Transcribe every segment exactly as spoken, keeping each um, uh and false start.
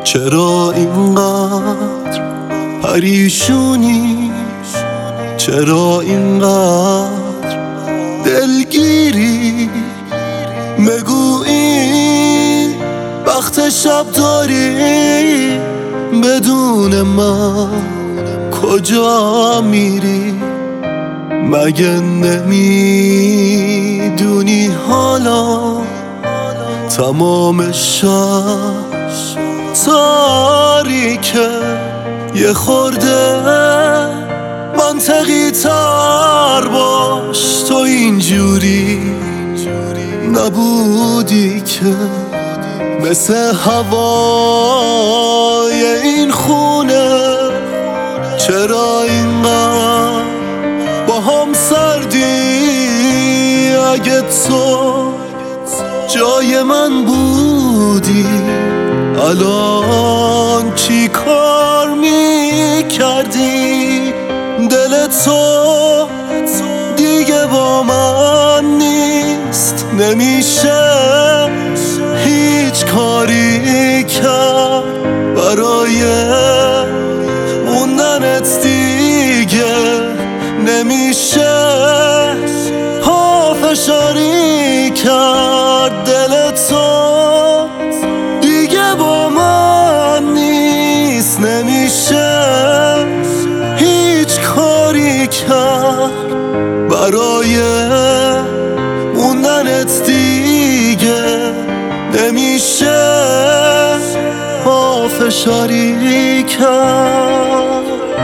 چرا اینقدر پریشونی؟ چرا اینقدر دلگیری؟ بگو این وقت شب داری، بدون من کجا میری؟ مگه نمیدونی حالا تمام شب تاریکه؟ یه خورده منطقی تر باش، تو اینجوری نبودی که. مثل هوای این خونه، چرا اینقدر با هم سردی؟ اگه تو جای من بودی الان چی کار میکردی؟ دل تو دیگه با من نیست، نمیشه هیچ کاری کرد برای موندنت دیگه. نمیشه پافشاری کرد، دل تو دیگه با من نیست، نمیشه هیچ کاری کرد برای موندنت دیگه. نمیشه پافشاری کرد.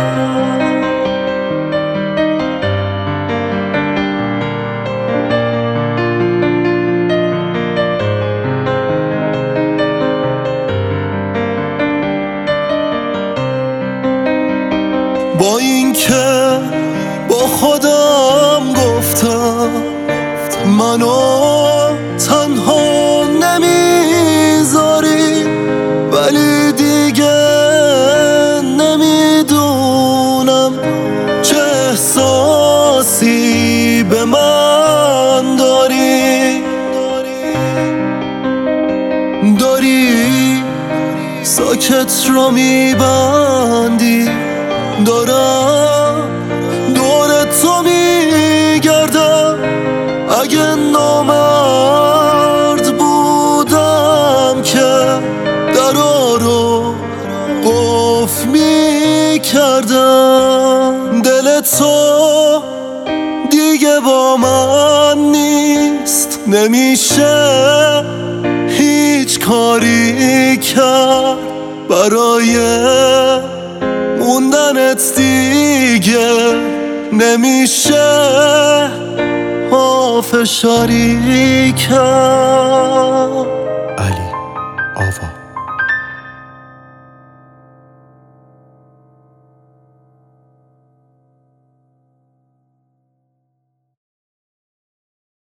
با اینکه با خودم گفتم منو تنها نمیذاری، ولی دیگه نمیدونم چه احساسی به من داری. داری ساکت رو میبندی، دارم دور تو میگردم. اگه نامرد بودم که درا رو قفل میکردم. دل تو دیگه با من نیست، نمیشه هیچ کاری کرد برای موندنت دیگه. نمیشه پافشاری کرد.